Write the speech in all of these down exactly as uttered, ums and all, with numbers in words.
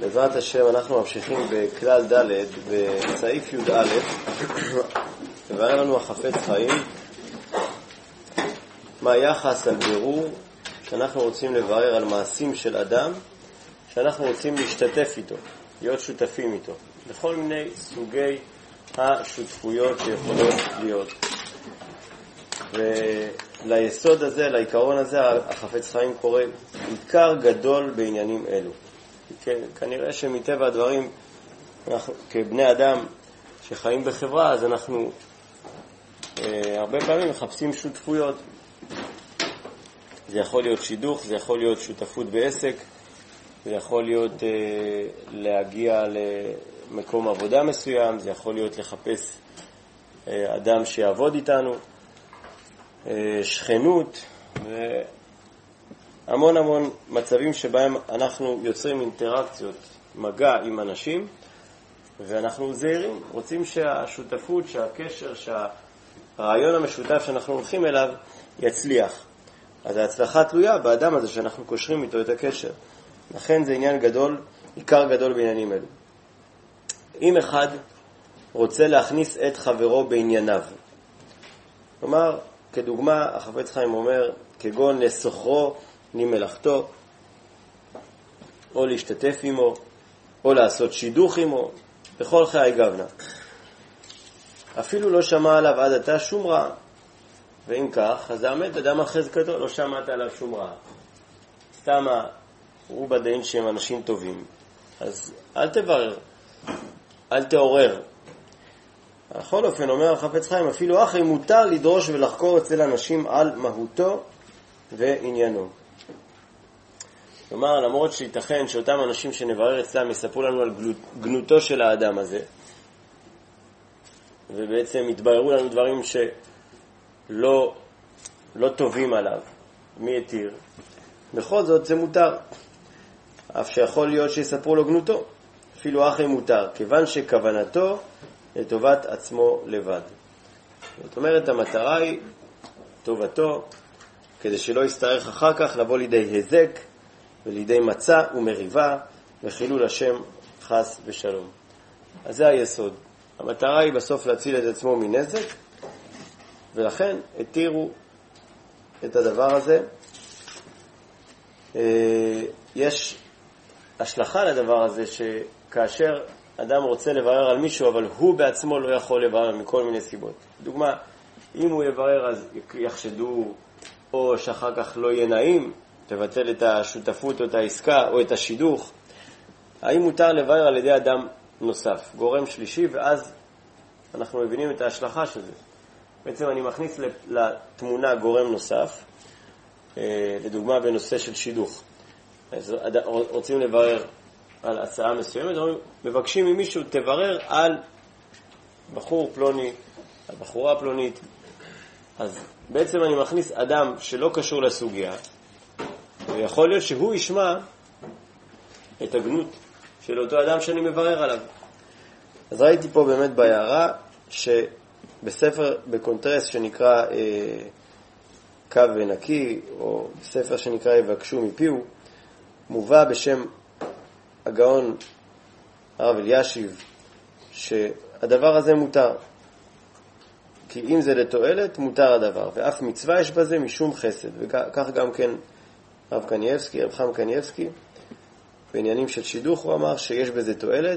בעזרת השם אנחנו ממשיכים בכלל ד' בסעיף י"א. ובאר לנו החפץ חיים מה היחס על בירור שאנחנו רוצים לברר על מעשים של אדם שאנחנו רוצים להשתתף איתו, להיות שותפים איתו, בכל מיני סוגי השותפויות שיכולות להיות. וליסוד הזה, לעיקרון הזה, החפץ חיים קורא עיקר גדול בעניינים אלו. כנראה שמטבע הדברים, אנחנו, כבני אדם שחיים בחברה, אז אנחנו אה, הרבה פעמים מחפשים שותפויות. זה יכול להיות שידוך, זה יכול להיות שותפות בעסק, זה יכול להיות אה, להגיע למקום עבודה מסוים, זה יכול להיות לחפש אה, אדם שיעבוד איתנו, אה, שכנות, והמון המון מצבים שבהם אנחנו יוצרים אינטראקציות, מגע עם אנשים, ואנחנו זהירים, רוצים שהשותפות, שהקשר, שהרעיון המשותף שאנחנו הולכים אליו יצליח. אז ההצלחה תלויה באדם הזה שאנחנו קושרים איתו את הקשר. לכן זה עניין גדול, עיקר גדול בעניינים אלו. אם אחד רוצה להכניס את חברו בענייניו, כלומר, כדוגמה, החפץ חיים אומר, כגון לסוחרו ממלאכתו, או להשתתף עמו, או לעשות שידוך עמו, בכל חיי גבנה. אפילו לא שמע עליו עד עתה שום רע. ואם כך, אז האמת, אדם החזקתו, לא שמעת עליו שום רע. סתם הוא בדין שהם אנשים טובים. אז אל תברר, אל תעורר. בכל אופן, אומר החפץ חיים, אפילו אחרי מותר לדרוש ולחקור אצל אנשים על מהותו ועניינו. כלומר, למרות שייתכן שאותם אנשים שנברר אצלם יספרו לנו על גנותו של האדם הזה, ובעצם יתבררו לנו דברים שלא לא טובים עליו, מי יתיר, בכל זאת זה מותר. אף שיכול להיות שיספרו לו גנותו, אפילו אחרי מותר, כיוון שכוונתו לטובת עצמו לבד. זאת אומרת, המטרה היא טובתו, כדי שלא יסתרך אחר כך לבוא לידי הזק ולידי מצה ומריבה וחילול השם חס ושלום. אז זה היסוד. המטרה היא בסוף להציל את עצמו מנזק, ולכן התירו את הדבר הזה. יש השלכה לדבר הזה שכאשר אדם רוצה לברר על מישהו, אבל הוא בעצמו לא יכול לברר מכל מיני סיבות. דוגמה, אם הוא יברר אז יחשדו, או שאחר כך לא יהיה נעים, תבטל את השותפות או את העסקה או את השידוך. האם מותר לברר על ידי אדם נוסף, גורם שלישי, ואז אנחנו מבינים את ההשלכה של זה. בעצם אני מכניס לתמונה גורם נוסף, לדוגמה בנושא של שידוך. אז רוצים לברר על הצעה מסוימת, מבקשים ממישהו, תברר על בחור פלוני, על בחורה פלונית. אז בעצם אני מכניס אדם שלא קשור לסוגיה, ויכול להיות שהוא ישמע את הגנות של אותו אדם שאני מברר עליו. אז ראיתי פה באמת בהערה שבספר בקונטרס שנקרא אה, קו ונקי, או בספר שנקרא יבקשו מפיהו, מובא בשם הגאון הרב אלישיב שהדבר הזה מותר, כי אם זה לתועלת מותר הדבר, ואף מצווה יש בזה משום חסד. וכך גם כן רב קניאבסקי, רב חם קניאבסקי, בעניינים של שידוך הוא אמר שיש בזה תועלת,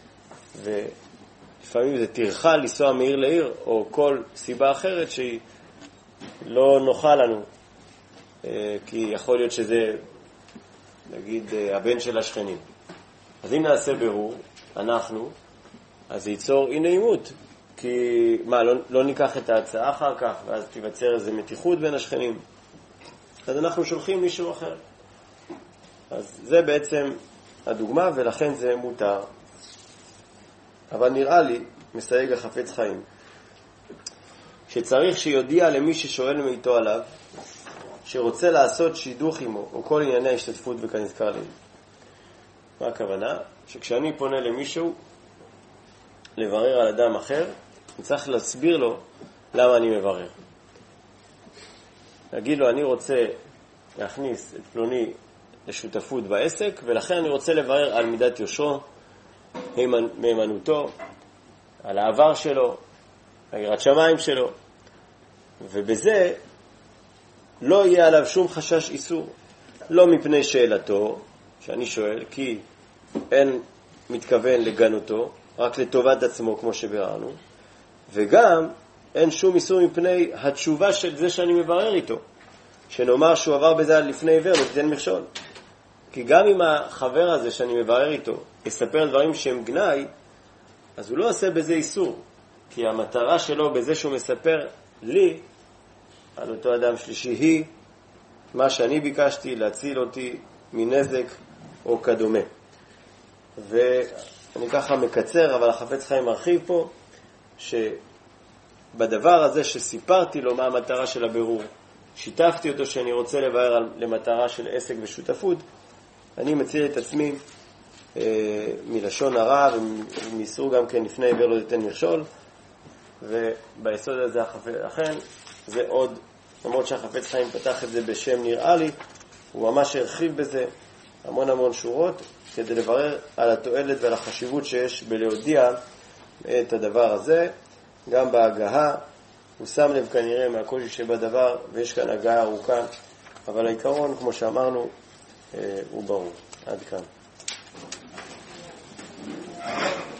ולפעמים זה תרחה לנסוע מעיר לעיר, או כל סיבה אחרת שהיא לא נוחה לנו, כי יכול להיות שזה, נגיד, הבן של השכנים. אז אם נעשה בירור, אנחנו, אז זה ייצור אי נעימות, כי מה, לא, לא ניקח את ההצעה אחר כך, ואז תיווצר איזו מתיחות בין השכנים. אז אנחנו שולחים מישהו אחר. אז זה בעצם הדוגמה, ולכן זה מותר. אבל נראה לי, מסייג החפץ חיים, שצריך שיודיע למי ששואל מאיתו עליו, שרוצה לעשות שידוך עמו, או כל ענייני ההשתתפות וכנזכר לי. מה הכוונה? שכשאני פונה למישהו לברר על אדם אחר, אני צריך להסביר לו למה אני מברר. להגיד לו, אני רוצה להכניס את פלוני לשותפות בעסק, ולכן אני רוצה לברר על מידת יושרו, מהימנותו, על העבר שלו, על יראת שמיים שלו, ובזה לא יהיה עליו שום חשש איסור. לא מפני שאלתו, שאני שואל, כי אין מתכוון לגנותו, רק לטובת עצמו כמו שביררנו, וגם אין שום איסור מפני התשובה של זה שאני מברר איתו, שנאמר שהוא עבר בזה לפני עיוור ותיתן מכשול. כי גם אם החבר הזה שאני מברר איתו יספר דברים שהם גנאי, אז הוא לא עושה בזה איסור, כי המטרה שלו בזה שהוא מספר לי על אותו אדם שלישי היא מה שאני ביקשתי, להציל אותי מנזק או כדומה. ואני ככה מקצר, אבל החפץ חיים מרחיב פה, שבדבר הזה שסיפרתי לו מה המטרה של הבירור, שיתפתי אותו שאני רוצה לבאר על, למטרה של עסק ושותפות, אני מציל את עצמי אה, מלשון הרע ומאיסור גם כן לפני עיוור לא תיתן מכשול, וביסוד הזה החפץ, אכן זה עוד, למרות שהחפץ חיים פתח את זה בשם נראה לי, הוא ממש הרחיב בזה המון המון שורות כדי לברר על התועלת ועל החשיבות שיש בלהודיע את הדבר הזה. גם בהגהה הוא שם לב כנראה מהקושי שבדבר, ויש כאן הגהה ארוכה, אבל העיקרון כמו שאמרנו הוא ברור. עד כאן.